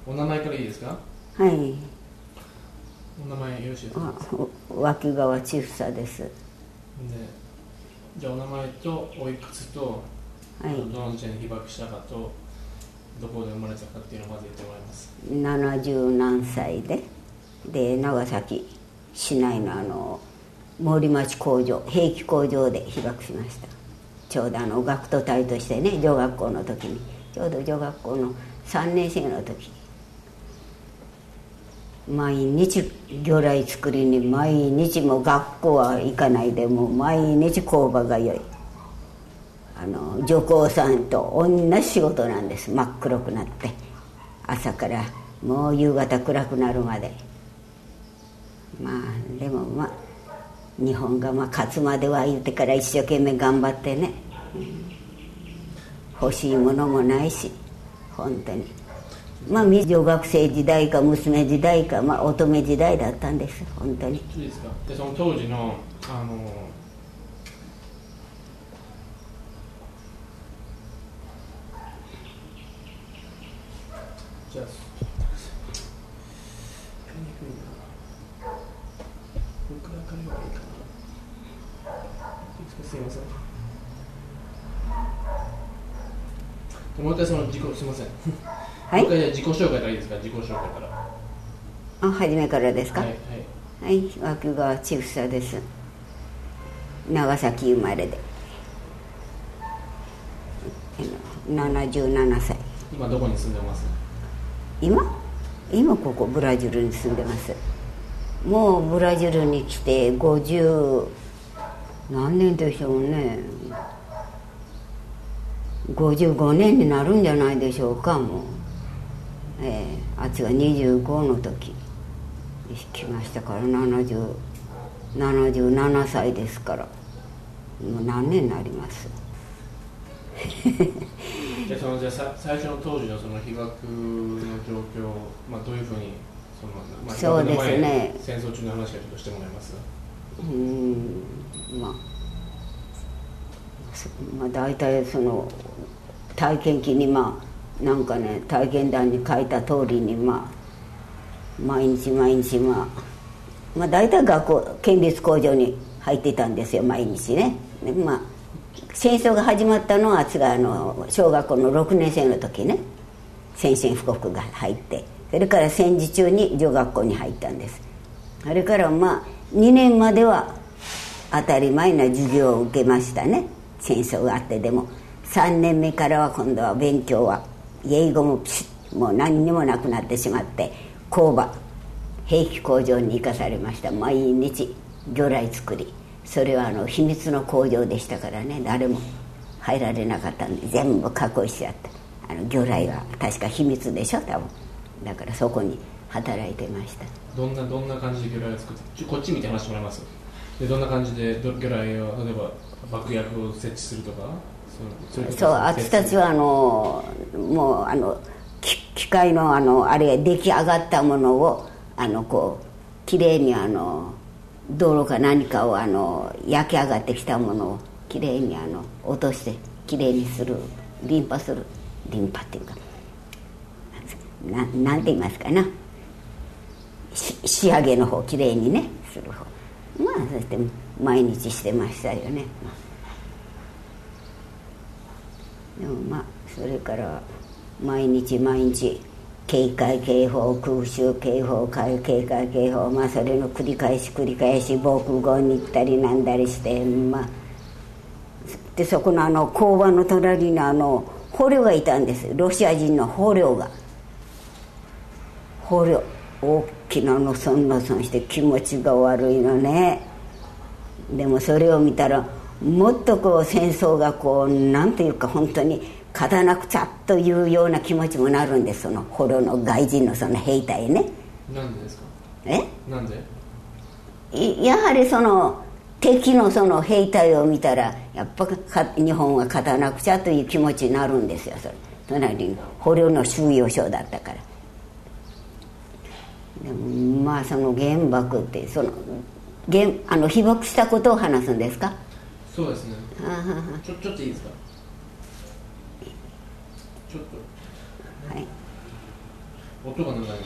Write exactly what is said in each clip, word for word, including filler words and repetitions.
お名前からいいですか？ はい。 お名前よろしいですか？ 脇川千房です。で、 じゃあお名前とおいくつと、はい、どの地点で被爆したかと、どこで生まれたかっていうのをまず言ってもらいます。 ななじゅうなんさいで、で長崎市内のあの森町工場、兵器工場で被爆しました。ちょうどあの学徒隊としてね、女学校の時に、ちょうど女学校のさんねん生の時、毎日魚雷作りに、毎日も学校は行かないで、もう毎日工場がよい、あの女工さんと同じ仕事なんです。真っ黒くなって朝からもう夕方暗くなるまで。まあでもまあ日本がまあ勝つまでは言ってから一生懸命頑張ってね、うん、欲しいものもないし、本当にまあ女学生時代か娘時代か、まあ乙女時代だったんです、本当に。 いいですか？でその当時のあのじゃあ僕らから言えばいいかな。すいません。もう一回その自己すいません。はい。もう一回自己紹介からいいですか？自己紹介から。 あ、初めからですか？ はいはい。はい、脇川千房です。長崎生まれで。ななじゅうななさい。 今どこに住んでます？ 今？今ここブラジルに住んでます。もうブラジルに来てごじゅう何年でしょうね。ごじゅうごねんになるんじゃないでしょうか。もう、えー、あっちがにじゅうごの時来ましたから、ななじゅう、ななじゅうななさいですから、もう何年になります。 じゃあそのじゃあさ最初の当時のその被爆の状況、まあ、どういうふうにその、まあ、 そうですね、 戦争中の話をちょっとしてもらえます？ うーん、まあ、まあ大体その体験記にまあなんかね、体験談に書いた通りに、まあ毎日毎日、まあまあ大体学校県立工場に入ってたんですよ、毎日ね。でまあ戦争が始まったのはあつがあの小学校のろくねん生の時ね、宣戦布告が入って、それから戦時中に女学校に入ったんです。それからまあにねんまでは当たり前な授業を受けましたね、戦争があってでも。さんねんめからは今度は勉強は英語もピシッ、もう何にもなくなってしまって、工場兵器工場に行かされました。毎日魚雷作り、それはあの秘密の工場でしたからね、誰も入られなかったんで全部囲いしちゃった。あの魚雷は確か秘密でしょ、多分。だからそこに働いてました。 どんなどんな感じで魚雷を作って、こっち見て話してもらいます？でどんな感じで魚雷を例えば爆薬を設置するとか、 そう、そう、あっちたちはあのもうあの機械のあのあれ出来上がったものをあのこうきれいにあの道路か何かをあの焼き上がってきたものをきれいにあの落としてきれいにする、リンパする、リンパっていうかな、なんて言いますかな、し仕上げの方きれいにねする方、まあそして毎日してましたよね。でもまあそれから毎日毎日警戒警報、空襲警報、警戒警報、まあそれの繰り返し繰り返し、防空壕に行ったりなんだりして、まあでそこのあの工場の隣にあの捕虜がいたんです。ロシア人の捕虜が、捕虜大きなのそんのそんして気持ちが悪いのね。でもそれを見たらもっとこう戦争がこうなんていうか本当に勝たなくちゃというような気持ちもなるんです、その捕虜の外人のその兵隊ね。 なんでですか？ え？ なんで？ やはりその敵のその兵隊を見たらやっぱ日本は勝たなくちゃという気持ちになるんですよ。それ隣の捕虜の収容所だったから。でもまあその原爆ってその原あの被爆したことを話すんですか？ そうですね。 はははちょちょっといいですか？ちょっと。 はい。 音が鳴らないのかし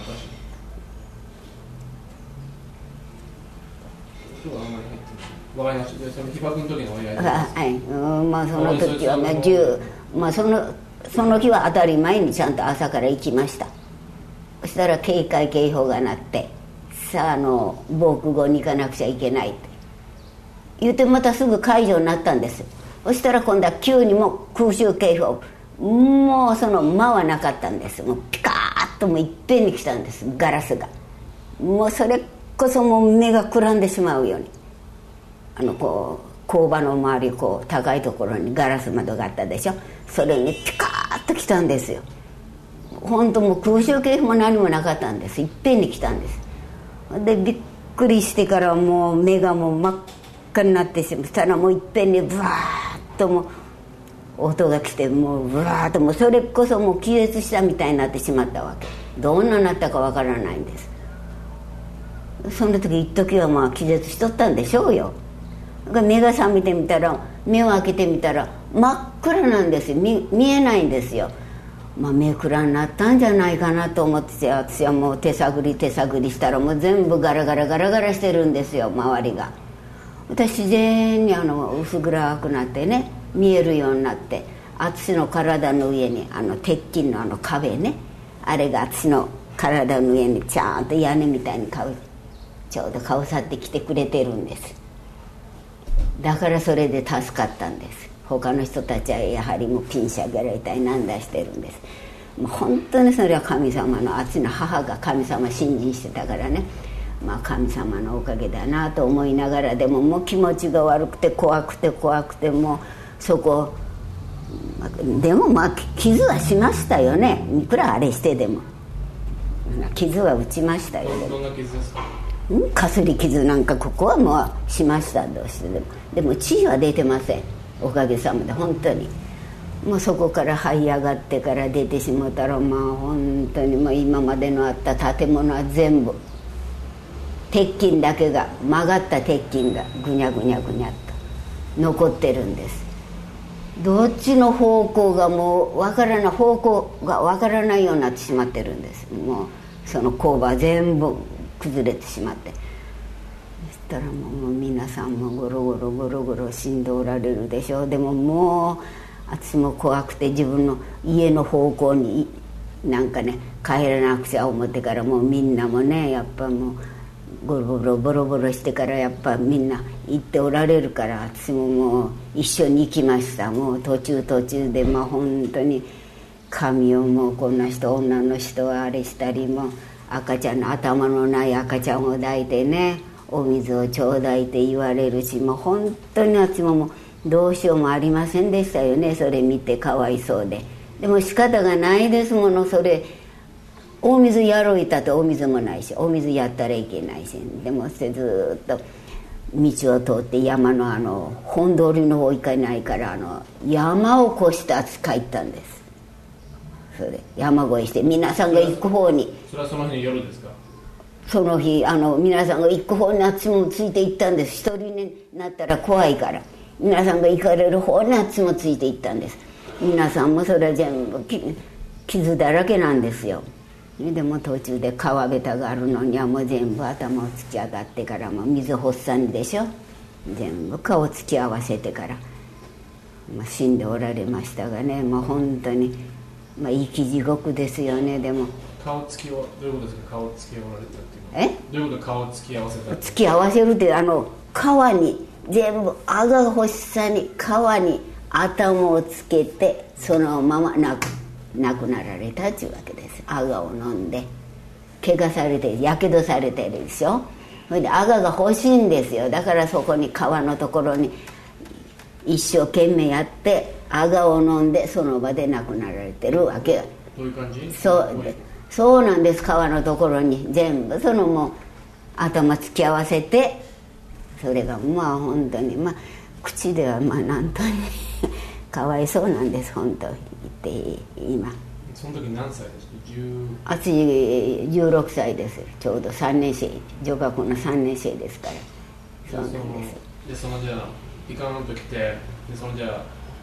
ら。音があんまり入ってない。わかりました。でその被爆の時のお祝いです。 はい、うん、まあその時はね十まあそのその日は当たり前にちゃんと朝から行きました。そしたら警戒警報が鳴って、さああの防空壕に行かなくちゃいけないって言ってまたすぐ解除になったんです。そしたら今度は急にもう空襲警報、もうその間はなかったんです。もうピカーッともういっぺんに来たんです、ガラスが。もうそれこそもう目がくらんでしまうように、あのこう工場の周りこう高いところにガラス窓があったでしょ。それにピカーッと来たんですよ。本当もう空襲警報も何もなかったんです。いっぺんに来たんです。でびっくりしてからもう目がもう真っ赤になってしまったら、もういっぺんにブワーッともう音が来て、もうブワーッともうそれこそもう気絶したみたいになってしまったわけ。どんなになったかわからないんです。その時一時はまあ気絶しとったんでしょうよ。目が覚めてみたら、目を開けてみたら真っ暗なんですよ。 見, 見えないんですよ。まあ、目暗になったんじゃないかなと思って、私はもう手探り手探りしたらもう全部ガラガラガラガラしてるんですよ、周りが。私自然にあの薄暗くなってね、見えるようになって、私の体の上にあの鉄筋のあの壁ね、あれが私の体の上にちゃんと屋根みたいにかうちょうどかぶさってきてくれてるんです。だからそれで助かったんです。他の人たちはやはりもうピンシャがれたいなんだしてるんです。もう本当にそれは神様の、あっちの母が神様信心してたからね、まあ神様のおかげだなと思いながら、でももう気持ちが悪くて怖くて怖くて、もうそこでもまあ傷はしましたよね。いくらあれしてでも傷は打ちましたよ。 どんな傷ですか？ かすり傷なんかここはもうしました。どうしてでもでも血は出てません、おかげさまで。本当にもうそこから這い上がってから出てしまったら、まあ本当にもう今までのあった建物は全部鉄筋だけが、曲がった鉄筋がぐにゃぐにゃぐにゃっと残ってるんです。どっちの方向がもうわからない、方向がわからないようになってしまってるんです。もうその工場全部崩れてしまって、そしたらもう皆さんもゴロゴロゴロゴロ死んでおられるでしょう。でももう私も怖くて、自分の家の方向になんかね帰らなくちゃ思ってから、もうみんなもねやっぱもうゴロゴロボロボロしてから、やっぱみんな行っておられるから、私ももう一緒に行きました。もう途中途中でまあ本当に髪をもうこんな人女の人はあれしたり、も赤ちゃんの頭のない赤ちゃんを抱いてね、お水をちょうだいって言われるし、もう本当に私ももうどうしようもありませんでしたよね。それ見てかわいそうで。でも仕方がないですもの。それお水やろういたってお水もないし、お水やったらいけないし、でもずっと道を通って山のあの本通りの方行かないから、あの山を越して帰ったんです。それ山越えして皆さんが行く方に。 それはその日の夜ですか？ その日あの皆さんが行く方に私もついて行ったんです。一人になったら怖いから、皆さんが行かれる方に私もついて行ったんです。皆さんもそれは全部傷だらけなんですよ。でも途中で川べたがあるのにはもう全部頭を突き上がってから、もう水発散でしょ、全部顔突き合わせてから、まあ、死んでおられましたがね、まあ、本当に、まあ、生き地獄ですよね。でも顔つきをどういうことですか？顔つき合われたっていうのはえどういうこと？顔つき合わせた突き合わせるって、あの川に全部あが欲しさに川に頭をつけて、そのまま亡く亡くなられたというわけです。アガを飲んで怪我されてやけどされてるでしょ。それでアガが欲しいんですよ。だからそこに川のところに一生懸命やってアガを飲んで、その場で亡くなられてるわけ。 どういう感じ？ そうでそうなんです。川のところに全部そのもう頭突き合わせて、それがまあ本当にまあ口ではまあなんとにかわいそうなんです本当言って今。 その時何歳ですか？ あつじゅうろくさいです。ちょうどさんねん生、女学のさんねん生ですから。そうなんです。 でそのじゃあピカンと来て、でそのじゃあ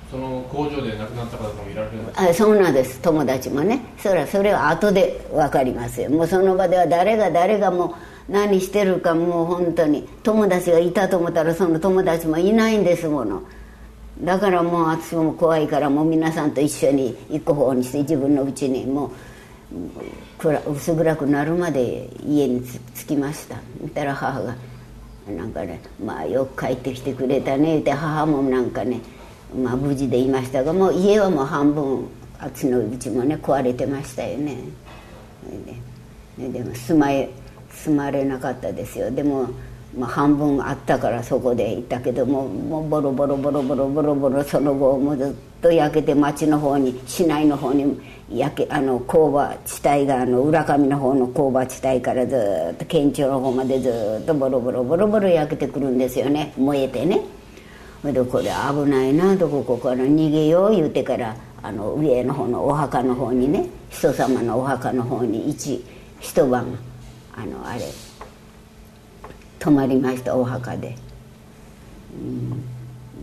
その工場で亡くなった方もいられるんですか？ あ、そうなんです。友達もね。それはそれは後で分かりますよ。もうその場では誰が誰がもう何してるか、もう本当に友達がいたと思ったらその友達もいないんですもの。だからもう私も怖いから、もう皆さんと一緒に行く方にして、自分のうちにもう薄暗くなるまで家に着きました。そしたら母がなんかね、まあよく帰ってきてくれたねって、母もなんかね、まあ無事でいましたが、もう家はもう半分、あっちのうちもね壊れてましたよね。で, でも住まえ住まれなかったですよ。でも、まあ、半分あったからそこでいたけども、もうボロボロボロボロボロボロ、その後もうずっと焼けて、町の方に、市内の方に焼け、あの工場地帯が、あの浦上の方の工場地帯からずっと県庁の方までずっとボロボロボロボロ焼けてくるんですよね、燃えてね。それでこれ危ないなと、ここから逃げよう言うてから、あの上の方のお墓の方にね、人様のお墓の方に一一晩あのあれ泊まりました、お墓で。うん、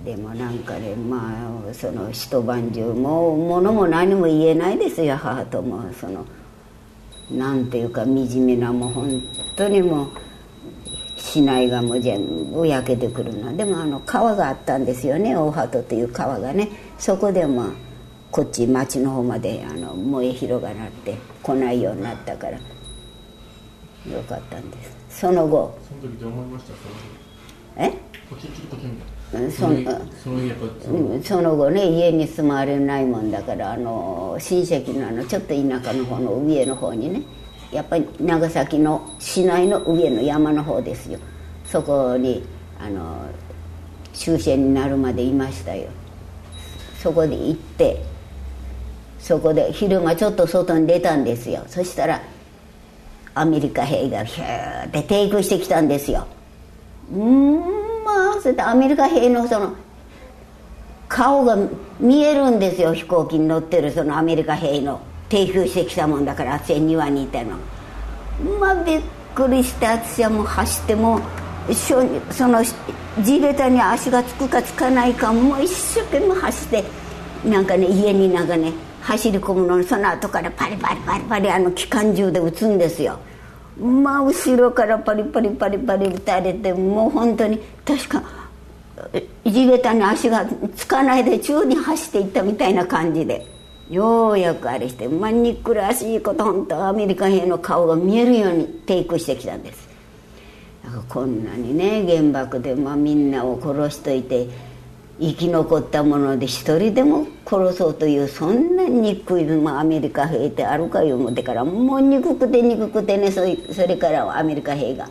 でもなんかね、まあその一晩中もう物も何も言えないですよ、母とも。そのなんていうか惨めな、もう本当にもう市内がもう全部焼けてくるの。でもあの川があったんですよね、大鳩という川がね。そこでまあこっち町の方まであの燃え広がって来ないようになったからよかったんです。その後、 その時どう思いました？ えポキッポキみたいな。そのそのやっぱそのその後ね、家に住まわれないもんだから、あの親戚のあのちょっと田舎の方の上の方にね、やっぱり長崎の市内の上の山の方ですよ。そこにあの終戦になるまでいましたよ。そこで行って、そこで昼間ちょっと外に出たんですよ。そしたらアメリカ兵がヒューって抵抗してきたんですよ。うんまあそれでアメリカ兵のその顔が見えるんですよ、飛行機に乗ってるそのアメリカ兵の抵抗してきたもんだから、あっち庭にいたの。まあびっくりして、私はもう走って、もうその地べたに足がつくかつかないか、もう一生懸命走って、なんかね家になんかね走り込むのに、その後からパリパリパリパリあの機関銃で撃つんですよ。まあ後ろからパリパリパリパリ撃たれて、もう本当に確か地べたに足がつかないで宙に走っていったみたいな感じで、ようやくあれして、まあ憎らしいこと、本当アメリカ兵の顔が見えるように抵抗してきたんです。だからこんなにね原爆で、まあ、みんなを殺しといて、生き残ったもので一人でも殺そうという、そんな憎い、まあ、アメリカ兵ってあるかいう思ってから、もう憎くて憎くてね、それ、それからはアメリカ兵が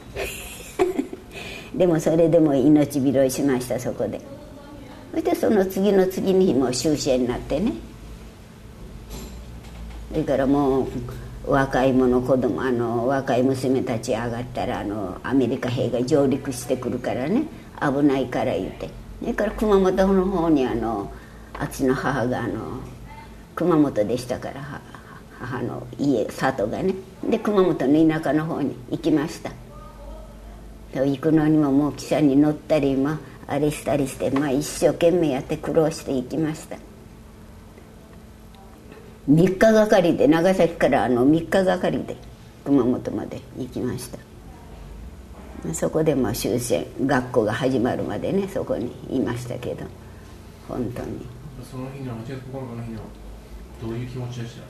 でもそれでも命拾いしました、そこで。そしてその次の次の日も終戦になってね。それからもう若い者子供あの若い娘たち上がったら、あのアメリカ兵が上陸してくるからね、危ないから言うて。それから熊本の方にあのあっちの母があの熊本でしたから、母の家里がね、で熊本の田舎の方に行きました。行くのにももう汽車に乗ったり、まあ、あれしたりして、まあ、一生懸命やって苦労して行きました。みっかがかりで、長崎からあのみっかがかりで熊本まで行きました。そこでまあ終戦、学校が始まるまでね、そこにいましたけど、本当に。 その日のはちがつここのかの日のどういう気持ちでした？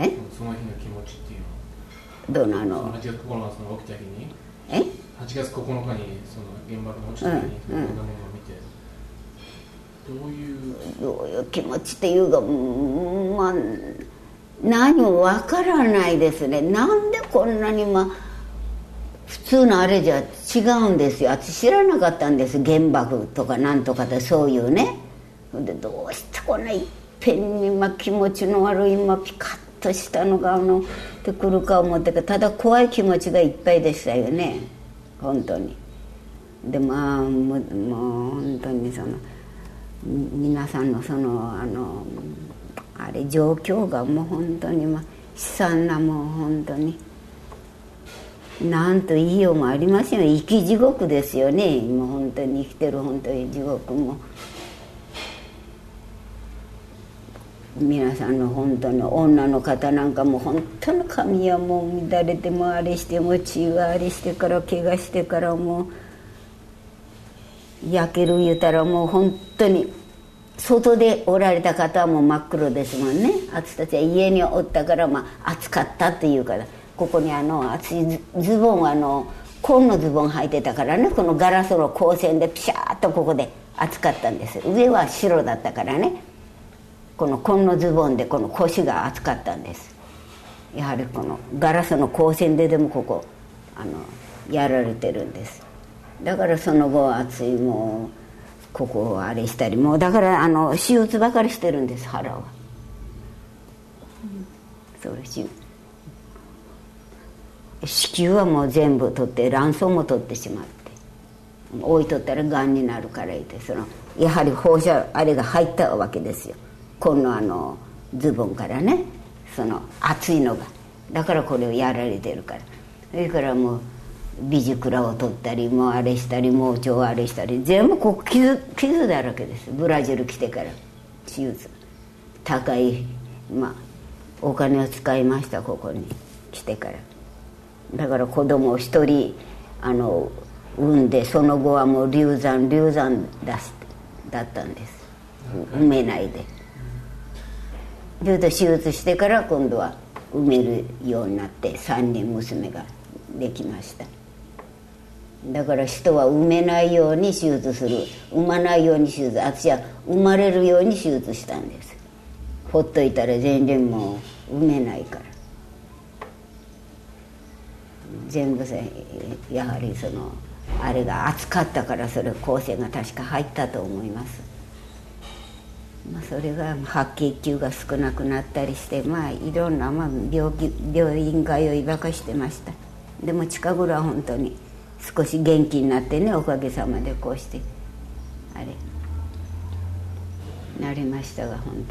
え？ その日の気持ちっていうのはどうなの？ の？ はちがつここのかその起きた日に？ え？ はちがつここのかにその原爆が落ちた日に、そんなものを見て、どういうどういう気持ちっていうか、まあ何もわからないですね。なんでこんなにまあ普通のあれじゃ違うんですよ。私知らなかったんです、原爆とかなんとかで、そういうね。でどうしてこんないっぺんにまあ気持ちの悪い、まあ、ピカッとしたのがあのってくるか思ってか、ただ怖い気持ちがいっぱいでしたよね、本当に。でまあもう、もう本当にその皆さんのそのあのあれ状況がもう本当にまあ悲惨な、もう本当になんと言いようもありませんよ。生き地獄ですよね、今本当に生きてる本当に地獄も。 皆さんの本当に女の方なんかも本当の髪はもう乱れてもあれしても血があれしてから怪我してからもう焼ける言うたらもう本当に外でおられた方はもう真っ黒ですもんね。私たちは家におったからまあ暑かったっていうから、ここにあの厚いズボンはあの紺のズボン履いてたからね、このガラスの光線でピシャーッとここで暑かったんです。上は白だったからね、この紺のズボンでこの腰が暑かったんです。やはりこのガラスの光線ででもここあのやられてるんです。だからその後暑いもうここをあれしたり、もうだからあの手術ばかりしてるんです、腹は。それ子宮はもう全部取って卵巣も取ってしまって、置いとったらがんになるから言って、そのやはり放射あれが入ったわけですよ、このあのズボンからね、その熱いのが。だからこれをやられてるから。それからもうビジクラを取ったりもうあれしたり盲腸をあれしたり、全部こう 傷, 傷だらけです。ブラジル来てから手術高い、まあお金を使いました、ここに来てから。だから子供を一人あの産んで、その後はもう流産流産だしだったんです、産めないで。ちょっと手術してから今度は産めるようになってさんにん娘ができました。だから人は産めないように手術する、産まないように手術、私は生まれるように手術したんです。ほっといたら全然もう産めないから、全部やはりそのあれが熱かったから、それ光線が確か入ったと思います。まあ、それが白血球が少なくなったりして、まあいろんな、まあ、病気病院通いばかしてました。でも近頃は本当に少し元気になってね、おかげさまでこうしてあれなりましたが、本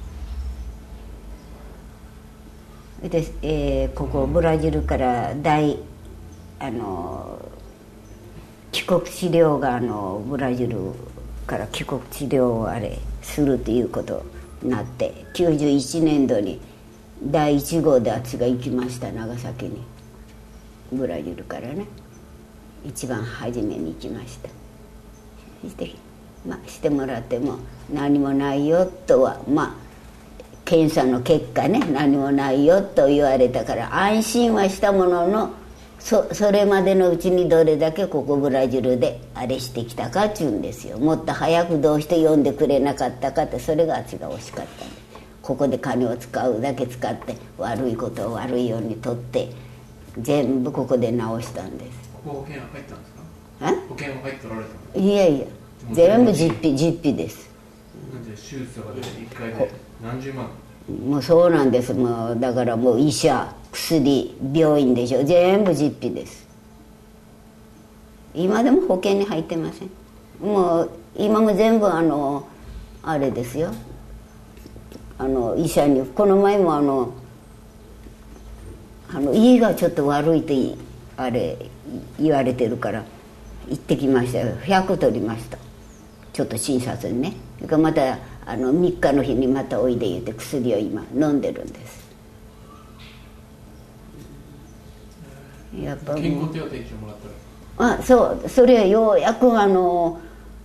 当に。で、えー、ここブラジルから大あの帰国治療があのブラジルから帰国治療をあれするということになって、きゅうじゅういちねんどにだいいち号で私が行きました、長崎に。ブラジルからね一番初めに行きました。そして、まあ、してもらっても何もないよとは、まあ検査の結果ね、何もないよと言われたから安心はしたものの、そ, それまでのうちにどれだけここブラジルであれしてきたかっちゅうんですよ。もっと早くどうして読んでくれなかったかって、それがあっちが惜しかったんで、ここで金を使うだけ使って悪いことを悪いように取って全部ここで直したんです。 ここ保険は入ったんですか？保険は入っておられたんですか？ いやいや、全部実費実費です。 なんで手術とかでいっかいで何十万？ もうそうなんです。もうだからもう医者、薬、病院でしょ、全部実費です。今でも保険に入ってません。もう今も全部あのあれですよ、あの医者に、この前もあのあの家がちょっと悪いってあれ言われてるから行ってきましたよ。ひゃく取りました、ちょっと診察にね。それからまたあのみっかの日にまたおいで言って薬を今飲んでるんです。やっぱ健康手当一応もらったら、あ、そう、それはようやくあの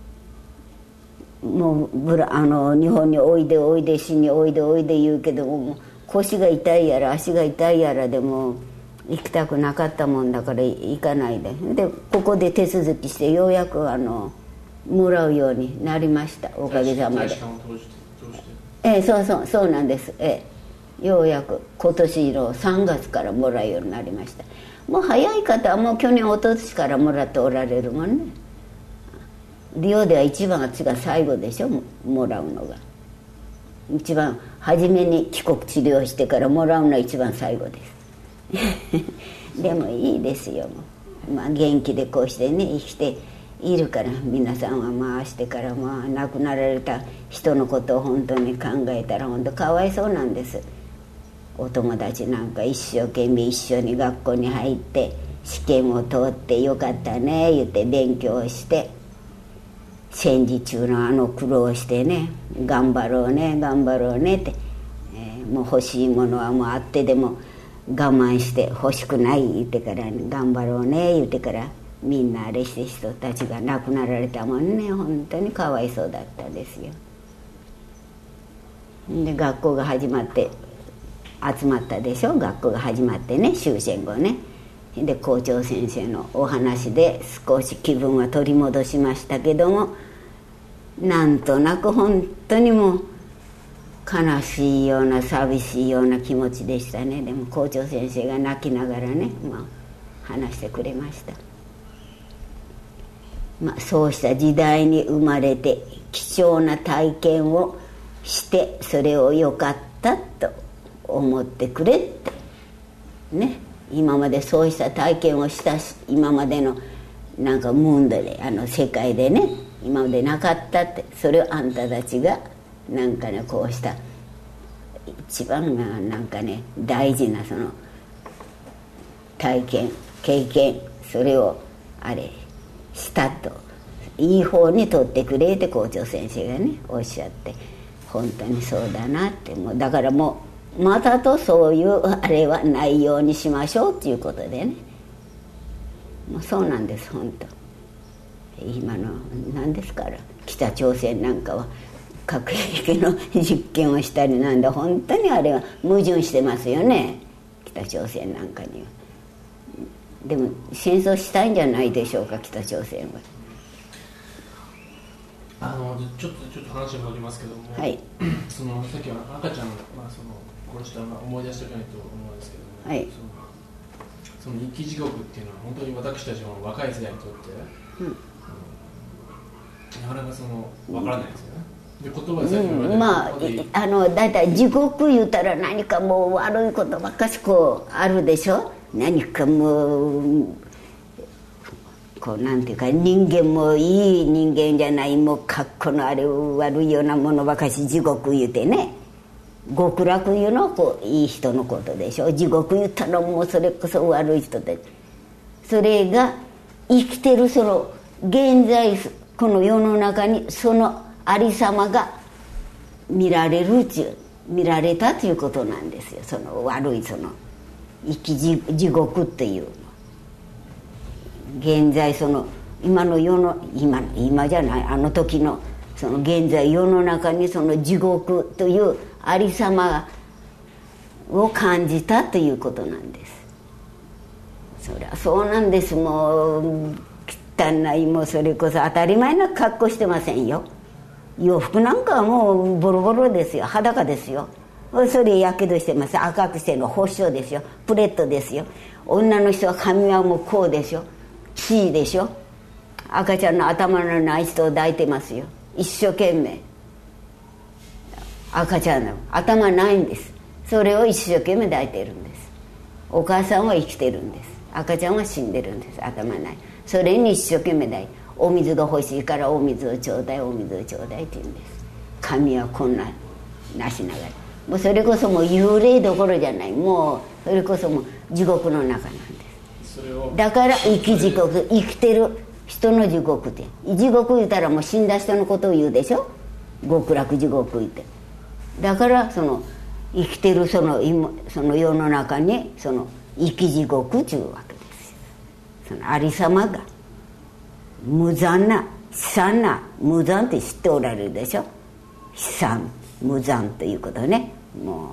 もうブラあの日本においでおいでしにおいでおいで言うけども、腰が痛いやら足が痛いやらでも行きたくなかったもんだから行かないで、でここで手続きしてようやくあのもらうようになりました、おかげさまで。ええ、そうそうそうなんです。ええ、ようやく今年のさんがつからもらうようになりました。もう早い方はもう去年一昨年からもらっておられるもんね。リオでは一番あっちが最後でしょ、もらうのが。一番初めに帰国治療してからもらうのは一番最後ですでもいいですよ、もう、まあ、元気でこうしてね生きているから、皆さんは回してから、まあ、亡くなられた人のことを本当に考えたら本当かわいそうなんです。お友達なんか一生懸命一緒に学校に入って試験を通ってよかったね言って勉強して戦時中のあの苦労してね、頑張ろうね頑張ろうねってもう欲しいものはもうあってでも我慢して欲しくない言ってから頑張ろうね言ってからみんなあれして人たちが亡くなられたもんね。本当にかわいそうだったですよ。で学校が始まって集まったでしょ。学校が始まってね、終戦後ね。で校長先生のお話で少し気分は取り戻しましたけども、なんとなく本当にもう悲しいような寂しいような気持ちでしたね。でも校長先生が泣きながらね、まあ、話してくれました。まあ、そうした時代に生まれて貴重な体験をしてそれを良かったと思ってくれってね。今までそうした体験をしたし、今までのなんかムーンドであの世界でね今までなかったって、それをあんたたちがなんかねこうした一番なんかね大事なその体験経験、それをあれしたといい方に取ってくれって校長先生がねおっしゃって、本当にそうだなって。もうだからもうまたとそういうあれはないようにしましょうっていうことでね、もうそうなんです本当。今の何ですから北朝鮮なんかは核兵器の実験をしたりなんだ、本当にあれは矛盾してますよね、北朝鮮なんかには。でも戦争したいんじゃないでしょうか北朝鮮は。 あのちょっとちょっと話戻りますけども、 はい、 そのさっきは赤ちゃん、まあ、その殺したの思い出しておかないと思うんですけども、 はい、 そのその生き地獄っていうのは本当に私たちの若い世代にとって、うんうん、なかなかその分からないですよね。で言葉でさっき言われた、うん、まああのだいたい地獄言うたら何かもう悪いことばっかしこうあるでしょ。何かもうこうなんていうか人間もいい人間じゃない、もう格好のあれ悪いようなものばかし地獄言うてね、極楽いうのはこういい人のことでしょ。地獄言ったらもうそれこそ悪い人で、それが生きてるその現在この世の中にそのありさまが見られるちゅう見られたということなんですよ。その悪いその生き地獄っていう現在その今の世の 今, 今じゃないあの時のその現在世の中にその地獄というありさまを感じたということなんです。そりゃそうなんです。もう汚い、もうそれこそ当たり前な格好してませんよ。洋服なんかはもうボロボロですよ、裸ですよ。それやけどしてます。赤くしてるの発症ですよ、プレットですよ。女の人は髪はもうこうでしょ、地位でしょ。赤ちゃんの頭のない人を抱いてますよ、一生懸命。赤ちゃんの頭ないんです、それを一生懸命抱いてるんです。お母さんは生きてるんです、赤ちゃんは死んでるんです、頭ない。それに一生懸命抱いて、お水が欲しいからお水をちょうだいお水をちょうだいって言うんです。髪はこんななしながら、もうそれこそもう幽霊どころじゃない、もうそれこそもう地獄の中なんです。それをだから生き地獄、生きてる人の地獄って、地獄言ったらもう死んだ人のことを言うでしょ、極楽地獄言って。だからその生きてるそのその世の中にその生き地獄というわけですよ。そのありさまが無残な悲惨な、無残って知っておられるでしょ、悲惨無残ということね。も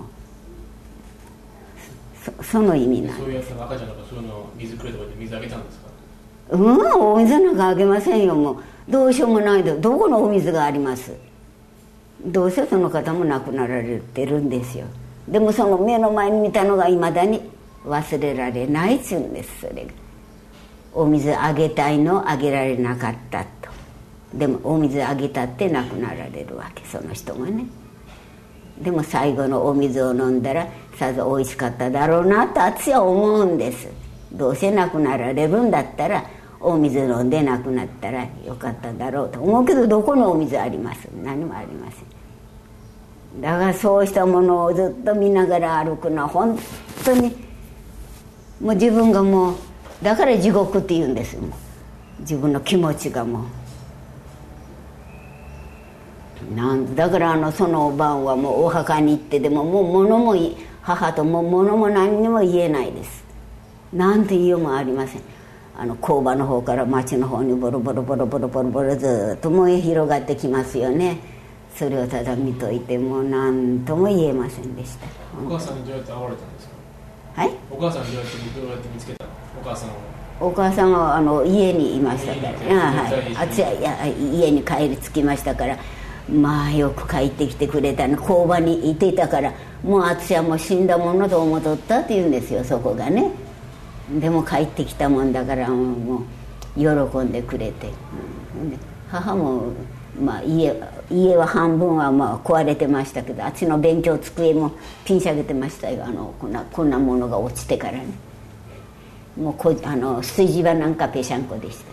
う そ, その意味なんです。 そういうやつの赤ちゃんとかそういうの水くれとかで水あげたんですか。 うん、お水なんかあげませんよ。もうどうしようもないで、どこのお水があります。どうせその方も亡くなられてるんですよ。でもその目の前に見たのがいまだに忘れられないっちゅうんです。それがお水あげたいのあげられなかったと。でもお水あげたって亡くなられるわけ、その人がね。でも最後のお水を飲んだらさぞおいしかっただろうなと私は思うんです。どうせ亡くなられるんだったらお水飲んで亡くなったらよかっただろうと思うけど、どこのお水あります。何もありません。だからそうしたものをずっと見ながら歩くのは本当にもう自分がもうだから地獄って言うんです。もう自分の気持ちがもうなんだからあのその晩はもうお墓に行ってでももう物も母とも物も何にも言えないです。なんて言いようもありません。あの工場の方から町の方にボロボロボロボロボロボロずっと燃え広がってきますよね。それをただ見といてもう何とも言えませんでした。 お母さんにどうやって会われたんですか？はい。お母さんにどうやってどうやって見つけたの？お母さんを。 お母さんはあの家にいましたから、あ、はい、あっちはいや家に帰り着きましたから、まあよく帰ってきてくれたの。工場にいてたからもう私はもう死んだものと思っとったって言うんですよ、そこがね。でも帰ってきたもんだからもう喜んでくれて、うん、で母も、まあ、家, 家は半分はまあ壊れてましたけど、あっちの勉強机もピンし上げてましたよ。あのこんなこんなものが落ちてからね。もうこあの炊事場なんかぺしゃんこでした。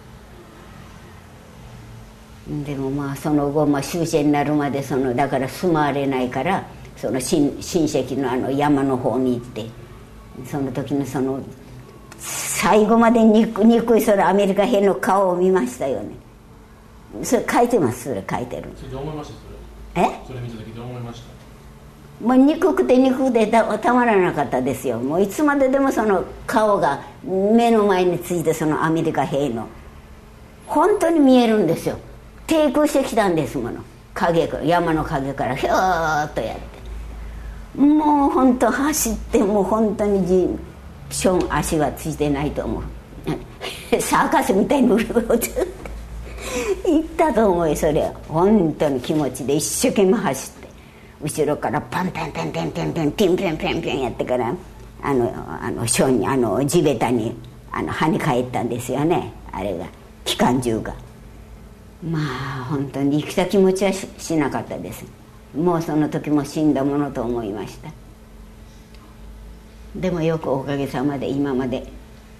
でもまあその後、まあ、終戦になるまでそのだから住まわれないからその 親, 親戚のあの山の方に行って、その時のその最後まで憎いそのアメリカ兵の顔を見ましたよね。それ書いてます。それ書いてる。 それどう思いました？それえそれ見た時どう思いました？ もう憎くて憎くて た, たまらなかったですよ。もういつまででもその顔が目の前について、そのアメリカ兵の本当に見えるんですよ。抵抗してきたんですもの。影から山の影からひょーっとやって、もう本当走ってもう本当にじション足はついてないと思うサーカスみたいにうろうろって行ったと思うよ。それは本当に気持ちで一生懸命走って、後ろからパンパンパンパンパンパンピンピンピンピンやってから、あのあのションにあの地べたにあの跳ね返ったんですよね。あれが機関銃が。まあ本当に生きた気持ちは し, しなかったです。もうその時も死んだものと思いました。でもよくおかげさまで今まで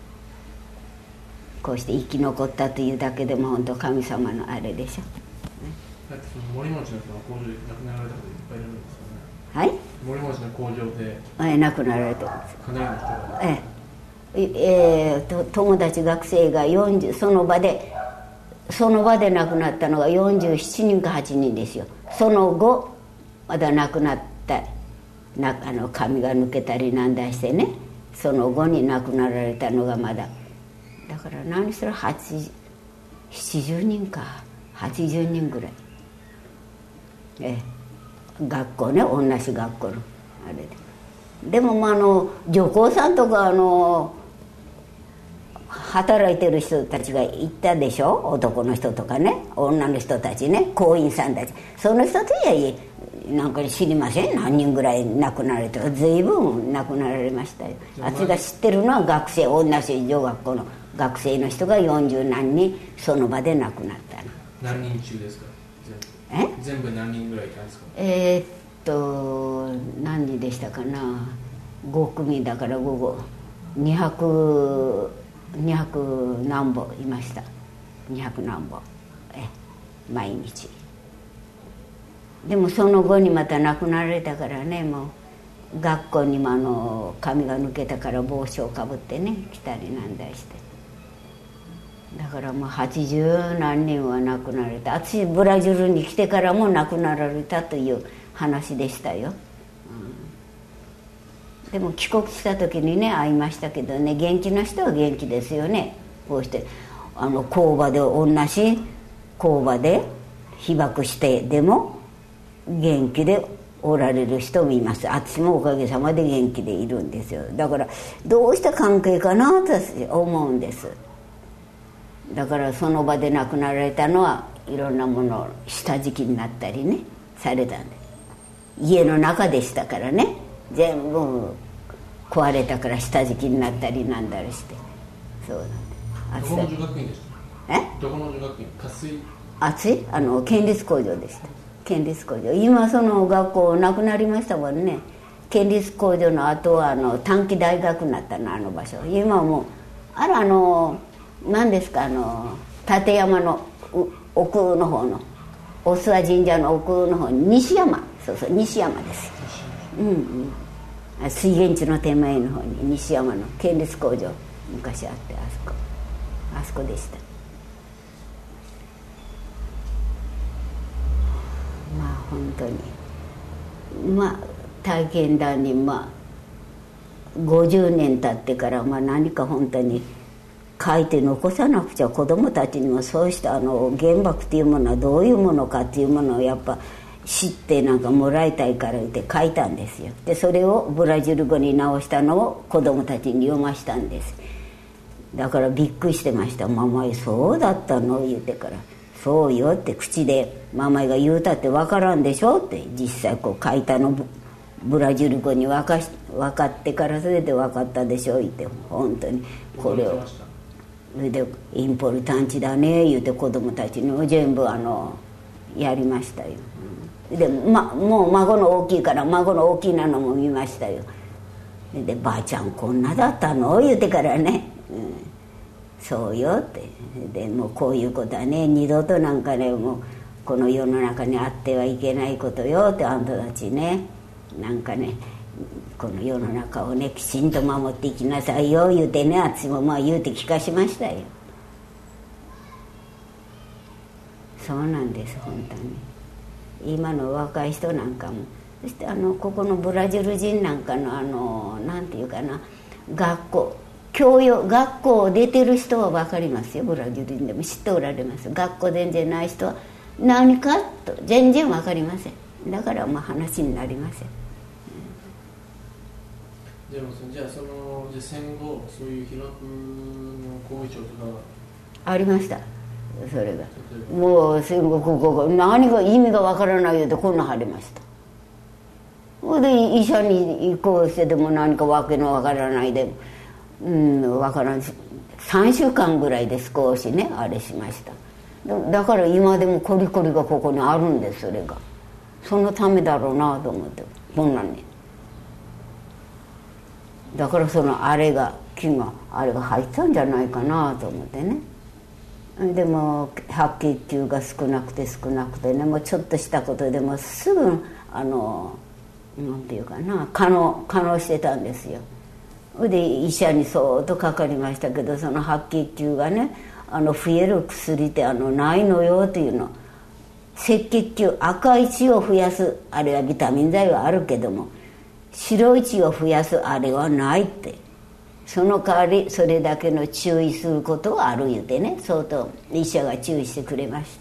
こうして生き残ったというだけでも本当神様のあれでしょ。 だってその森町の人が工場で亡くなられた方いっぱいいるんですよね。 はい。 森町の工場で、 え亡くなられてます。 かなりの人が。 えええー、と友達学生がよんじゅうその場でその場で亡くなったのがよんじゅうななにんかはちにんですよ。その後まだ亡くなったなあの髪が抜けたりなんだしてね、その後に亡くなられたのがまだだから何しろはちじゅうにんかはちじゅうにんぐらい、ええ、学校ね、同じ学校のあれで。でもまああの女工さんとかあの働いてる人たちがいたでしょ。男の人とかね、女の人たちね、工員さんたち、その人たちはなんか知りません、何人ぐらい亡くなられて、随分亡くなられましたよ。あっちが知ってるのは学生、同じ女学校の学生の人がよんじゅう何人その場で亡くなったの。 何人中ですか？ え全部何人ぐらいいたんですか？ えー、っと何人でしたかな、ご組だから午後にひゃくにひゃく何本いました。にひゃく何本え毎日。でもその後にまた亡くなられたからね、もう学校にもあの髪が抜けたから帽子をかぶってね来たりなんだして、だからもうはちじゅう何人は亡くなられた。私ブラジルに来てからも亡くなられたという話でしたよ、うん、でも帰国した時にね会いましたけどね、元気な人は元気ですよね。こうしてあの工場で同じ工場で被爆してでも元気でおられる人もいます。私もおかげさまで元気でいるんですよ。だからどうした関係かなと思うんです。だからその場で亡くなられたのはいろんなもの下敷きになったりねされたんで、家の中でしたからね、全部壊れたから下敷きになったりなんだりして。そうなんで。 どこの女学院でした？え？どこの女学院？渇水？ 暑いあの県立工場でした。県立工場、今その学校なくなりましたもんね。県立工場の後はあの短期大学になったの、あの場所。今はもうあれあの何ですか、あの立山の奥の方の御諏訪神社の奥の方に西山、そうそう西山ですよ、うんうん、水源地の手前の方に西山の県立工場昔あって、あそこあそこでした。 本当に。まあ体験談にまあごじゅうねん経ってから、まあ、何か本当に書いて残さなくちゃ、子どもたちにもそうしたあの原爆っていうものはどういうものかっていうものをやっぱ知ってなんかもらいたいからって書いたんですよ。でそれをブラジル語に直したのを子どもたちに読ましたんです。だからびっくりしてました。ママイそうだったの言うてから、そうよって口でママイが言うたって分からんでしょって、実際こう書いたのブラジル語に分かし分かってからそれで分かったでしょ言って、本当にこれをそれでインポルタンチだね言うて子供たちにも全部あのやりましたよ。で、ま、もう孫の大きいから孫の大きなのも見ましたよ。でばあちゃんこんなだったの言うてからね、うん、そうよって、でもうこういうことはね二度となんかねもうこの世の中にあってはいけないことよって、あんたたちねなんかねこの世の中をねきちんと守っていきなさいよ言うてね、私もまあ言うて聞かしましたよ。そうなんです本当に。今の若い人なんかも、そしてあのここのブラジル人なんかのあのなんていうかな、学校教養学校を出てる人は分かりますよ。ブラジル人でも知っておられます。学校全然ない人は何かと全然分かりません。だからまあ話になりません。 でもじゃあそのじゃあ戦後そういう被爆の後遺症とかありました。それがもう戦後ここ何が意味がわからないよってこんな腫れました。それで医者に行こうしてでも何かわけのわからないで、うんわからんしさんしゅうかんぐらいで少しねあれしました。だから今でもコリコリがここにあるんです。それがそのためだろうなと思って、こんなんにだからそのあれが菌があれが入ったんじゃないかなと思ってね。でも白血球が少なくて少なくてね、もうちょっとしたことでもすぐあのなんていうかな可能可能してたんですよ。で医者にそーっとかかりましたけど、その白血球がねあの増える薬ってあのないのよっていうの。赤血球赤い血を増やすあれはビタミン剤はあるけども白い血を増やすあれはないって、その代わりそれだけの注意することはある言うてね、相当医者が注意してくれました。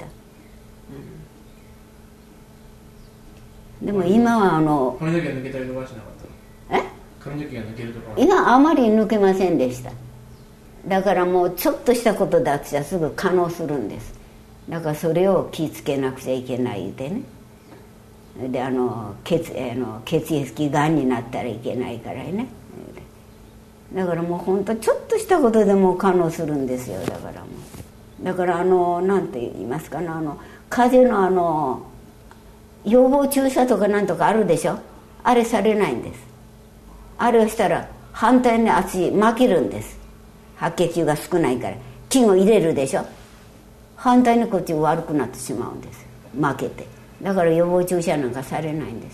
うん、でも今はあの髪の毛が抜けたりとかしなかった？え？髪の毛が抜けるとか？ いやあまり抜けませんでした。だからもうちょっとしたことだけじゃすぐ可能するんです。だからそれを気ぃつけなくちゃいけない言うてね。であの 血, あの血液がんになったらいけないからね。だからもう本当ちょっとしたことでも可能するんですよ。だからもうだからあのなんて言いますかね、あの風邪のあの予防注射とかなんとかあるでしょ、あれされないんです。あれをしたら反対に足負けるんです。白血球が少ないから菌を入れるでしょ、反対にこっち悪くなってしまうんです、負けて。だから予防注射なんかされないんです。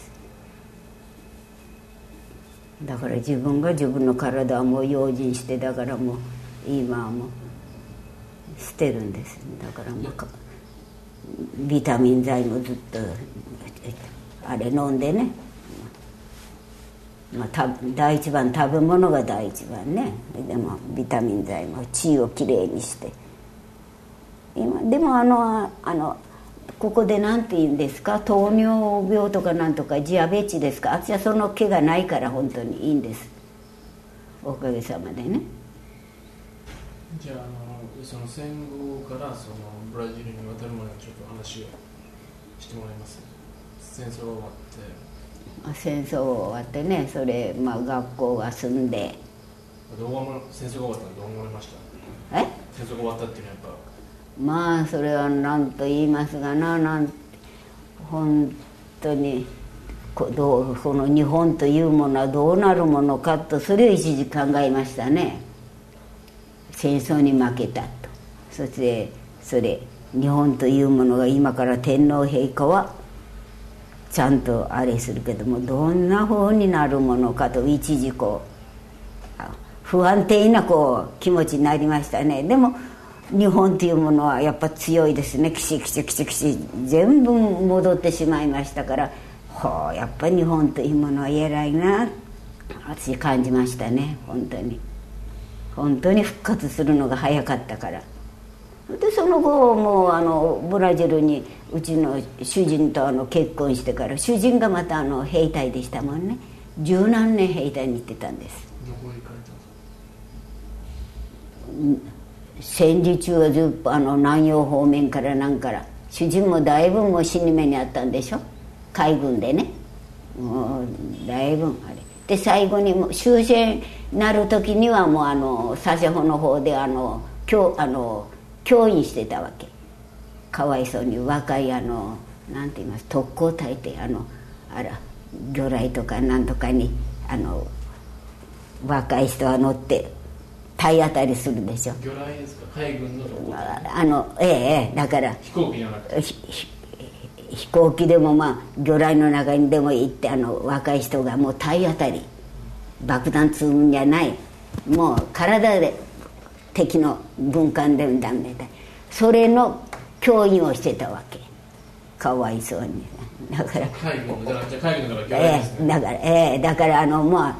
だから自分が自分の体はもう用心して、だからもう今はもう捨てるんです。だからもうビタミン剤もずっとあれ飲んでね、まあ、た第一番食べ物が第一番ね。でもビタミン剤も血をきれいにして今でもあのあのここでなんて言うんですか、糖尿病とかなんとかジアベチですか、私はその気がないから本当にいいんです、おかげさまでね。 じゃあ、あのその戦後からそのブラジルに渡るまでちょっと話をしてもらいます。戦争が終わって戦争が終わってね、それ、まあ、学校が済んでどう思戦争が終わったのどう思いました？ え戦争が終わったっていうのはやっぱまあそれは何と言いますがな、なん本当にこどうこの日本というものはどうなるものかと、それを一時考えましたね。戦争に負けたと、そしてそれ日本というものが今から天皇陛下はちゃんとあれするけども、どんな風になるものかと一時こう不安定なこう気持ちになりましたね。でも日本っていうものはやっぱ強いですね。キシキシキシキシ全部戻ってしまいましたから、ほうやっぱ日本というものは偉いな私感じましたね。本当に本当に復活するのが早かったから。でその後もうあのブラジルにうちの主人とあの結婚してから、主人がまたあの兵隊でしたもんね。十何年兵隊に行ってたんです。 どこへ行かれたんですか？ 戦時中はずっとあの南洋方面からなんから、主人もだいぶもう死に目にあったんでしょ、海軍でね。もうだいぶあれで、最後にもう終戦なる時にはもうあの佐世保の方であの教あの教員してたわけ。かわいそうに若いあのなんて言います、特攻隊ってあのあら魚雷とかなんとかにあの若い人は乗って体当たりするでしょ。 魚雷ですか？海軍の特攻隊？ あのええええだから飛行機じゃなくて飛行機でもまあ魚雷の中にでも行って、あの若い人がもう体当たり、爆弾積むんじゃない、もう体で敵の軍艦でもダメだ、それの教員をしてたわけ。かわいそうに。だから海軍のじゃ海軍のから魚雷ですね。 ええだからええだからあのまあ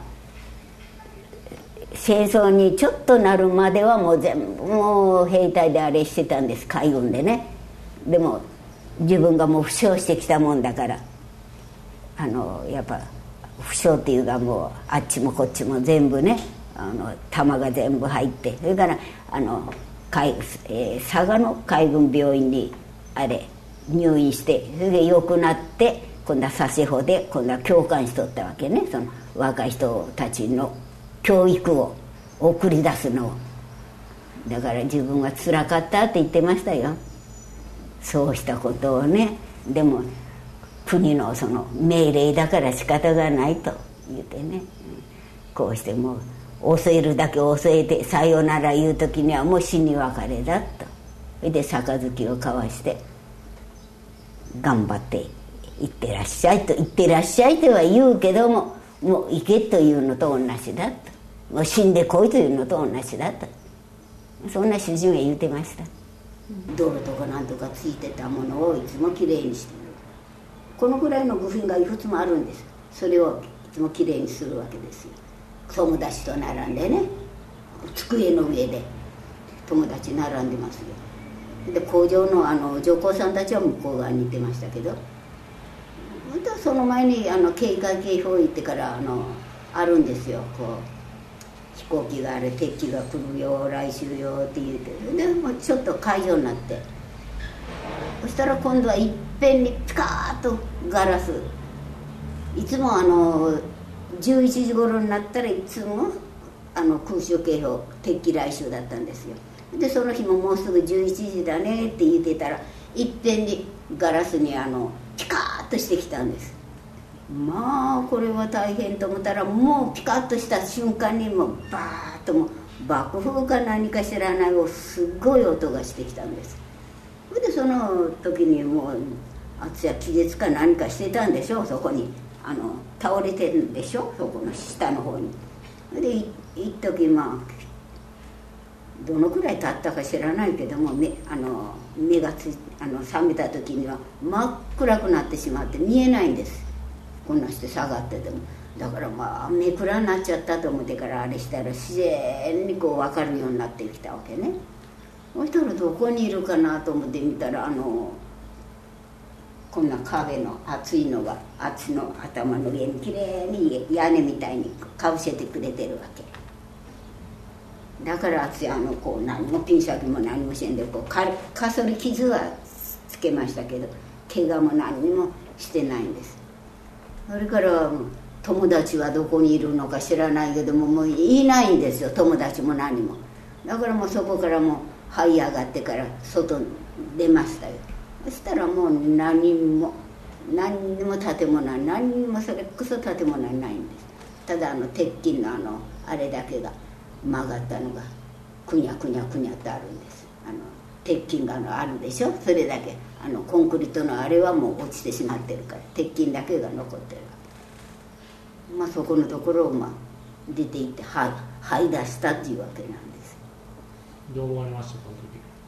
戦争にちょっとなるまではもう全部もう兵隊であれしてたんです、海軍でね。でも自分がもう負傷してきたもんだから、あのやっぱ負傷っていうかもうあっちもこっちも全部ね、あの弾が全部入って、それからあの海、えー、佐賀の海軍病院にあれ入院して、それで良くなって今度は佐世保で今度は教官しとったわけね。その若い人たちの教育を送り出すのを。だから自分はつらかったって言ってましたよ、そうしたことをね。でも国のその命令だから仕方がないと言ってね、こうしてもう教えるだけ教えてさよなら言う時にはもう死に別れだと。それで杯を交わして頑張って行ってらっしゃいと、行ってらっしゃいとは言うけども、もう行けというのと同じだと、もう死んでこいというのと同じだと、そんな主人が言うてました。泥とかなんとかついてたものをいつもきれいにしてる。このぐらいの部品がいくつもあるんです。それをいつもきれいにするわけですよ。友達と並んでね、机の上で友達並んでますよ。で工場のあの女工さんたちは向こう側に行ってましたけど、その前にあの警戒警報言ってからあのあるんですよ。こう飛行機がある、敵機が来るよ、来週よって言って、でもうちょっと解除になって、そしたら今度はいっぺんにピカーッとガラス、いつもあのじゅういちじ頃になったらいつもあの空襲警報、敵機来襲だったんですよ。でその日ももうすぐじゅういちじだねって言ってたら、いっぺんにガラスにあのピカーッとしてきたんです。まあこれは大変と思ったら、もうピカッとした瞬間にもうバーッともう爆風か何か知らないすごい音がしてきたんです。それでその時にもうあつや気絶か何かしてたんでしょう、そこにあの倒れてるんでしょ、そこの下の方に。それでい一時まあどのくらい経ったか知らないけども、目あの目がつあの覚めた時には真っ暗くなってしまって見えないんです、こんなして下がってても。だからまあ目暗になっちゃったと思ってからあれしたら自然にこう分かるようになってきたわけね。そしたらどこにいるかなと思って見たら、あのこんな壁の厚いのがあっちの頭の上にきれいに屋根みたいにかぶせてくれてるわけだから、あつやあのこう何もピン先も何もしんでこう か, かそり傷はつけましたけど怪我も何にもしてないんです。それから友達はどこにいるのか知らないけども、もういないんですよ、友達も何も。だからもうそこからもう這い上がってから外に出ましたよ。そしたらもう何も何にも建物は何にもそれこそ建物はないんです。ただあの鉄筋のあのあれだけが曲がったのがくにゃくにゃくにゃってあるんです。あの鉄筋があるでしょ、それだけ。あのコンクリートのあれはもう落ちてしまってるから、鉄筋だけが残ってるわけ。まあそこのところをまあ出ていってはい這い出したっていうわけなんです。 どう思われましたか、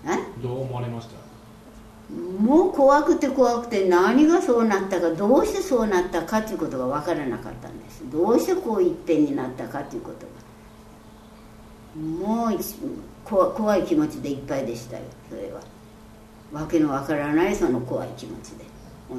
どう思われました？ もう怖くて怖くて、何がそうなったか、どうしてそうなったかということが分からなかったんです。どうしてこう一変になったかということがもう怖、怖い気持ちでいっぱいでしたよ。それはわけの分からないその怖い気持ちで、本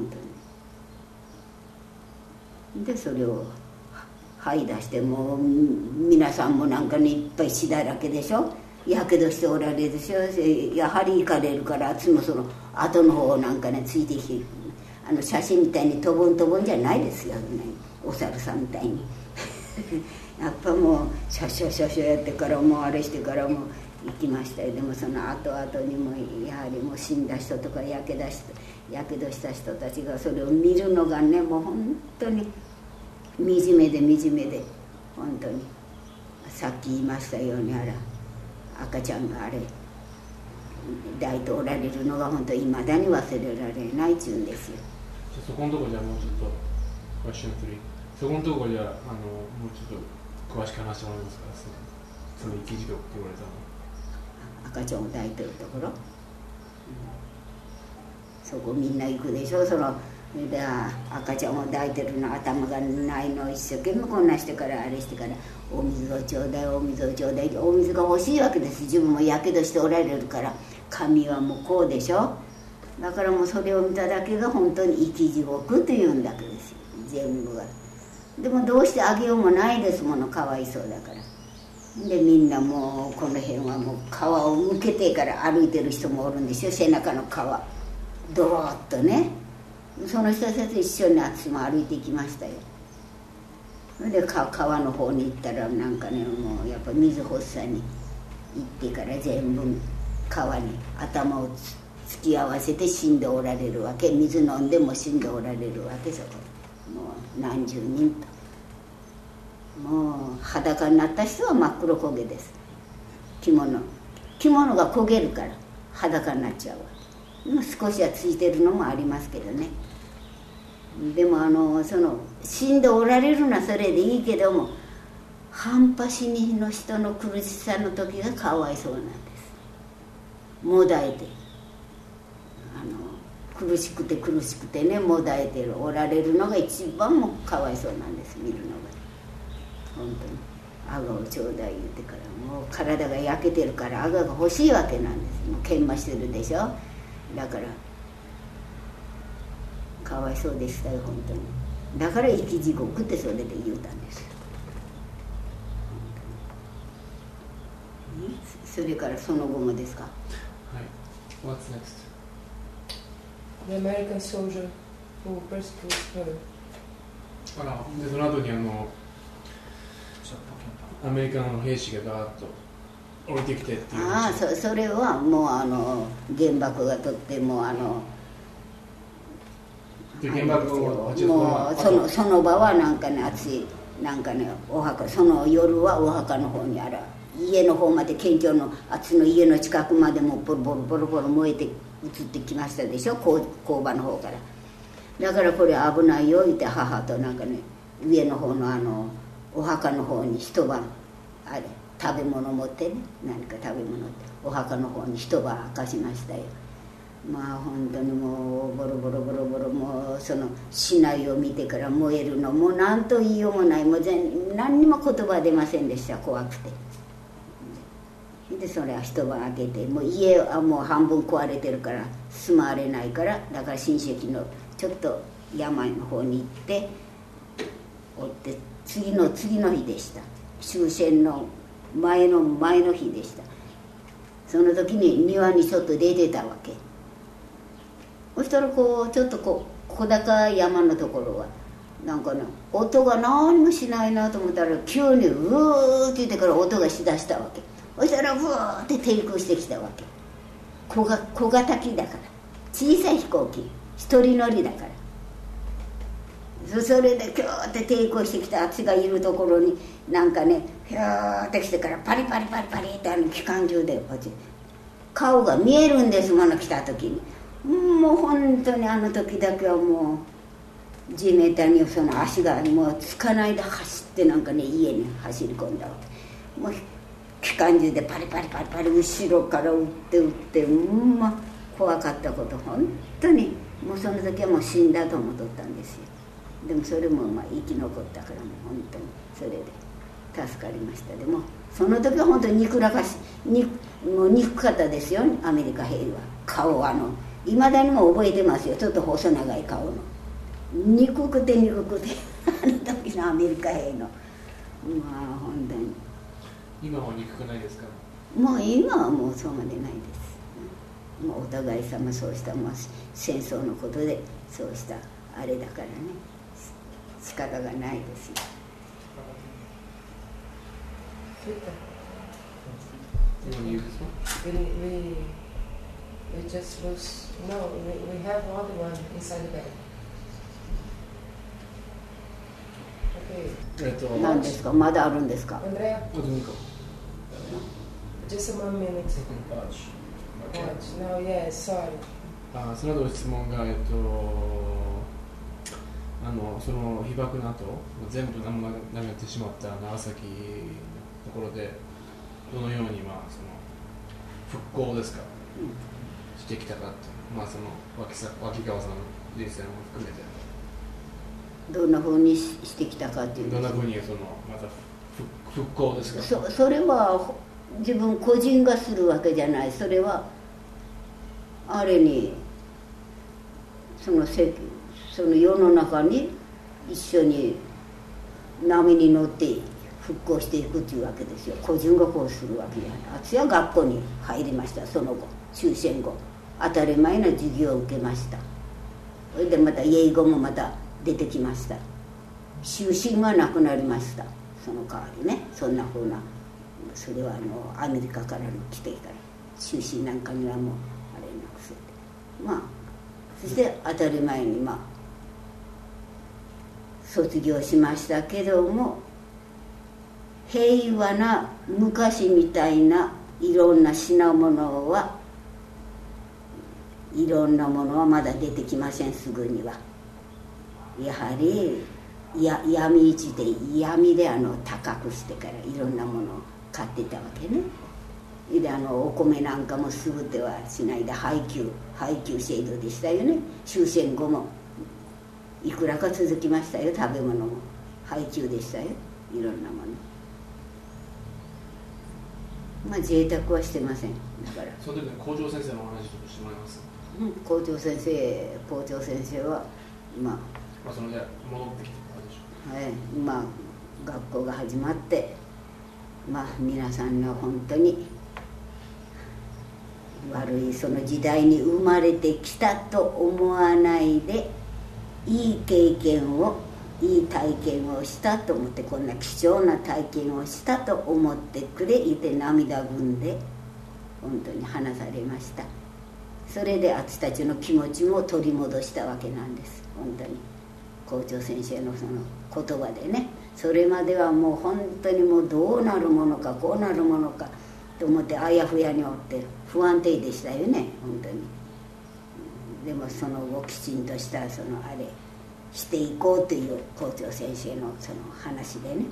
当に。でそれを這い出して、もう皆さんもなんかねいっぱい血だらけでしょ、やけどしておられるでしょ。やはり行かれるから、いつもその後の方なんかねついてきて、あの写真みたいに飛ぶん飛ぶんじゃないですよね、お猿さんみたいにやっぱもうシャシャシャシャやってから、もうあれしてからも行きましたよ。でもその後々にもやはりもう死んだ人とかやけどしたやけどした人たちがそれを見るのがね、もう本当に惨めで惨めで、本当にさっき言いましたように、あら赤ちゃんがあれ抱いておられるのが本当いまだに忘れられないっちゅうんですよ。 そこのところじゃもうちょっとクエスチョンスリー、そこのところじゃあのもうちょっと詳しく話してもらえますか？その生き地獄って言われたの赤ちゃんを抱いてるところ、うん、そこみんな行くでしょ。そので赤ちゃんを抱いてるの頭がないのを一生懸命こんなしてからあれしてから、お水をちょうだいお水をちょうだい、お水が欲しいわけです。自分もやけどしておられるから、髪はもうこうでしょ。だからもうそれを見ただけが本当に生き地獄というんだけですよ、全部が。でもどうしてあげようもないですもの、かわいそうだから。でみんなもうこの辺はもう皮をむけてから歩いてる人もおるんでしょ、背中の皮ドローッとね。その人たちと一緒に私も歩いていきましたよ。それで川の方に行ったらなんかね、もうやっぱ水欲しさに行ってから全部川に頭を突き合わせて死んでおられるわけ。水飲んでも死んでおられるわけ。そこもう何十人と、もう裸になった人は真っ黒焦げです。着物着物が焦げるから裸になっちゃうわ。少しはついてるのもありますけどね。でもあのその死んでおられるのはそれでいいけども、半端死にの人の苦しさの時がかわいそうなんです。もだえてあの苦しくて苦しくてね、もだえてるおられるのが一番もかわいそうなんです、見るのが。本当にあがをちょうだい言うてから、もう体が焼けてるからあがが欲しいわけなんです。もう研磨してるでしょ。だからかわいそうでしたよ、本当に。だから生き地獄ってそれで言うたんです。それからその後もですか。はい。 What's next? The American soldier who persecutes her. あら、でその後にあのアメリカの兵士がガーッと降りてきてっていう。 ああ、そ, それはもうあの原爆がとってもあので原爆をもうそのその場はなんかね、暑いなんかね、お墓、その夜はお墓の方にあら家の方まで、県庁のあっちの家の近くまでもボロボロボロボロ燃えて移ってきましたでしょ、工場の方から。だからこれ危ないよ言って母となんかね、上の方のあのお墓の方に一晩あれ食べ物持ってね、何か食べ物ってお墓の方に一晩明かしましたよ。まあ本当にもうボロボロボロボロ、もうその市内を見てから燃えるのも何と言いようもない、もう全何にも言葉出ませんでした、怖くて。でそれは一晩明けて、もう家はもう半分壊れてるから住まわれないから、だから親戚のちょっと山の方に行っておって、次の次の日でした、終戦の前の前の日でした。その時に庭にちょっと出てたわけ。そしたらこうちょっとこう小高い山のところはなんかね、音が何もしないなと思ったら、急にうーって言ってから音がしだしたわけ。そしたらうーって低空してきたわけ。小が小型機だから、小さい飛行機一人乗りだから、それでキューって抵抗してきたあっちがいるところになんかね、ヒューってきてからパリパリパリパリってあの機関銃で顔が見えるんですもの、来た時に。もう本当にあの時だけはもう地面にその足がもうつかないで走ってなんかね、家に走り込んだわけ。もうキュ機関銃でパリパリパリパリ後ろから撃って撃って、うんまあ怖かったこと、本当にもうその時はもう死んだと思っとったんですよ。でもそれもまあ生き残ったから、もう本当にそれで助かりました。でもその時は本当に憎らかしにもう憎かったですよ、アメリカ兵は。顔あのいまだにも覚えてますよ、ちょっと細長い顔の、憎くて憎くてあの時のアメリカ兵の、まあ本当に。 今は憎くないですか？ もう今はもうそうまでないです。もうお互い様そうした、まあ、戦争のことでそうしたあれだからね、仕方がないですよ。 何言うんですか？ We, we, we just lose, no, we, we have another one inside the bag. Okay. えっと何ですか？まだあるんですか？ Andrea, あと何か just a one minute. Watch. No, yes, sorry. あその後の質問が、えっと、あのその被爆の後全部何もなくなってしまった長崎のところでどのように、まあ、その復興ですか、うん、してきたかって、まあ、その脇さ脇川さんの人生も含めてどんなふうにしてきたかっていうどんなふうにそのまた復興ですか？ そ, それは自分個人がするわけじゃない。それはあれにそのせその世の中に一緒に波に乗って復興していくというわけですよ。個人がこうするわけじゃない。私は学校に入りました。その後終戦後当たり前な授業を受けました。それでまた英語もまた出てきました。終身がなくなりました。その代わりね、そんなふうな、それはあのアメリカからの来てから終身なんかにはもうあれなくせて、まあそして当たり前にまあ卒業しましたけども、平和な昔みたいないろんな品物はいろんなものはまだ出てきません。すぐにはやはりや闇市で闇であの高くしてからいろんなものを買ってたわけね。であのお米なんかもすぐではしないで配給配給制度でしたよね。終戦後もいくらか続きましたよ。食べ物も配給でしたよ、いろんなもの。まあ贅沢はしてません。だからその時に校長先生のお話としてもらいます。 うん、校長先生校長先生はまあ、 まあ、そので戻ってきてたでしょう。 はい、まあ学校が始まってまあ皆さんの本当に悪いその時代に生まれてきたと思わないで、いい経験をいい体験をしたと思って、こんな貴重な体験をしたと思ってくれいて涙ぐんで本当に話されました。それで私たちの気持ちも取り戻したわけなんです。本当に校長先生のその言葉でね、それまではもう本当にもうどうなるものかこうなるものかと思ってあやふやにおって不安定でしたよね、本当に。でもその後きちんとしたそのあれしていこうという校長先生のその話でね、だ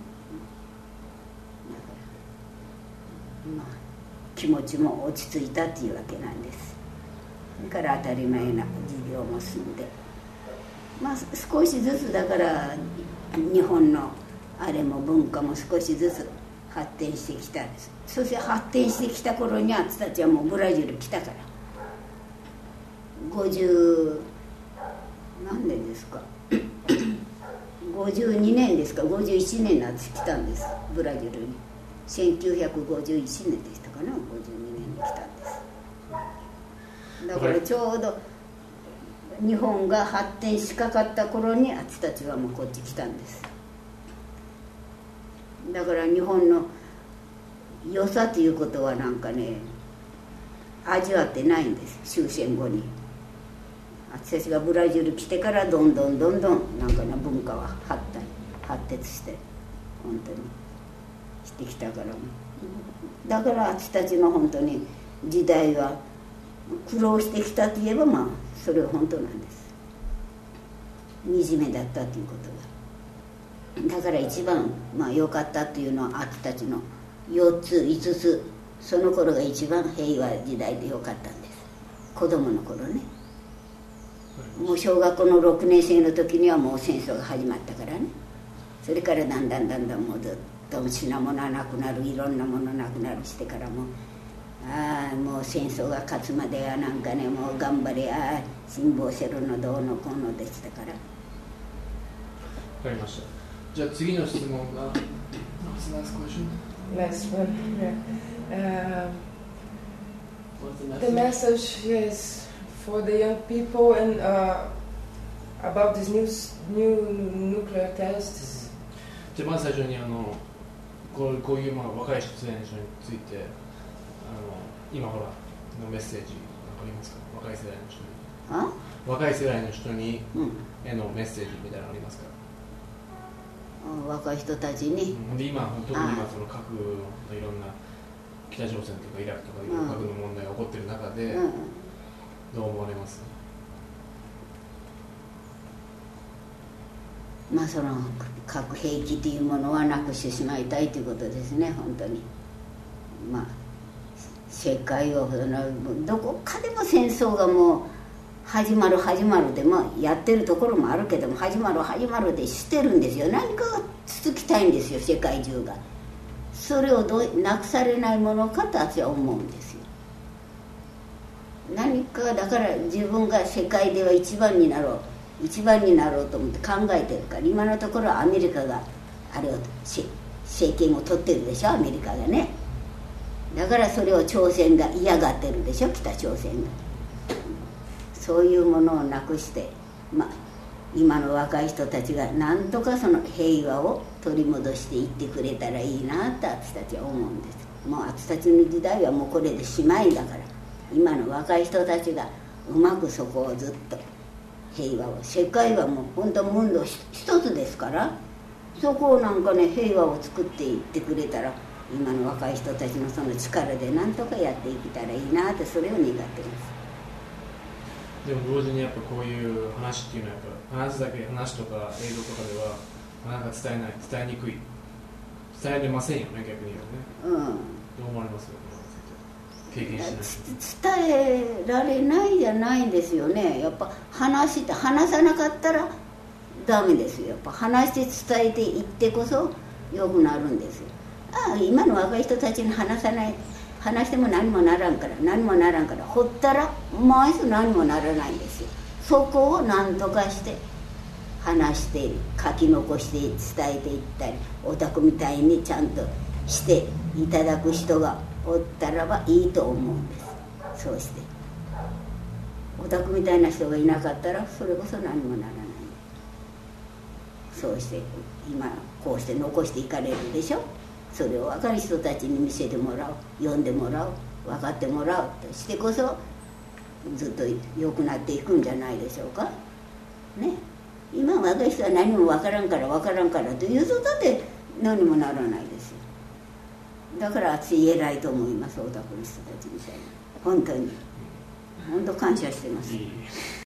からまあ気持ちも落ち着いたというわけなんです。それから当たり前な授業も済んで、まあ少しずつだから日本のあれも文化も少しずつ発展してきた。そして発展してきた頃に私たちはもうブラジル来たからごじゅう何年ですかごじゅうにねんですかごじゅういちねんに私来たんです、ブラジルに。せんきゅうひゃくごじゅういちねんでしたかな、ごじゅうにねんに来たんです。だからちょうど日本が発展しかかった頃に私たちはもうこっち来たんです。だから日本の良さということはなんかね味わってないんです、終戦後に。私たちがブラジル来てからどんどんどんどんなんかな文化は発展発達して本当にしてきたから、だから私たちの本当に時代は苦労してきたといえばまあそれは本当なんです。惨めだったということが。だから一番まあ良かったというのは私たちのよっついつつ、その頃が一番平和時代でよかったんです。子供の頃ね。もう小学校のろくねん生の時にはもう戦争が始まったからね。それからだんだんだんだんもうずっと品物はなくなる、いろんなものなくなるしてからも、ああもう戦争が勝つまではなんかね、もう頑張れ、ああ辛抱せるのどうのこうのでしたから。 わかりました。じゃあ次の質問が What's the last question? Last one. Yeah. Um, What's the message is for the young people and uh, about these new new nuclear tests. じゃあまず最初にあのこう、こういうまあ若い人世代の人についてあの今ほらのメッセージわかりますか？若い世代の人に。 あ？ 若い世代の人に、 うん、 へのメッセージみたいなのありますか？ 若い人たちに、 うん、で今特に今その核のいろんな北朝鮮とかイラクとかいろんな核の問題が起こっている中で、うん、どう思われます？ まあその核兵器というものはなくしてしまいたいということですね、本当に。まあ世界をどこかでも戦争がもう始まる始まるでもやってるところもあるけども、始まる始まるでしてるんですよ。何かが続きたいんですよ、世界中が。それをどうなくされないものかと私は思うんですよ。何かだから自分が世界では一番になろう一番になろうと思って考えてるから、今のところはアメリカがあれを政権を取ってるでしょ、アメリカがね。だからそれを朝鮮が嫌がってるでしょ、北朝鮮が。そういうものをなくして、まあ、今の若い人たちがなんとかその平和を取り戻していってくれたらいいなって私たちは思うんです。もう私たちの時代はもうこれでしまいだから、今の若い人たちがうまくそこをずっと平和を、世界はもう本当ムンド一つですから、そこをなんかね平和を作っていってくれたら、今の若い人たちのその力でなんとかやっていけたらいいなって、それを願ってます。 でも同時にやっぱこういう話っていうのはやっぱ話すだけ、話とか映像とかではなかなか伝えない、伝えにくい、伝えれませんよね、逆に言うとね。うん。どう思われますか？経験してない。 伝えられないじゃないんですよね。やっぱ話して話さなかったらダメですよ。やっぱ話して伝えていってこそ良くなるんですよ。ああ、今の若い人たちに話さない、話しても何もならんから、何もならんから、ほったら毎日何もならないんですよ。そこを何とかして話して書き残して伝えていったり、お宅みたいにちゃんとしていただく人がおったらばいいと思うんです。そうしてお宅みたいな人がいなかったらそれこそ何もならない。そうして今こうして残していかれるでしょ。それを若い人たちに見せてもらう、読んでもらう、分かってもらうとしてこそずっと良くなっていくんじゃないでしょうかね。今若い人は何も分からんから分からんからというとだって何もならないですよ。だから私偉いと思います、お宅の人たちみたいな。本当に本当感謝してます。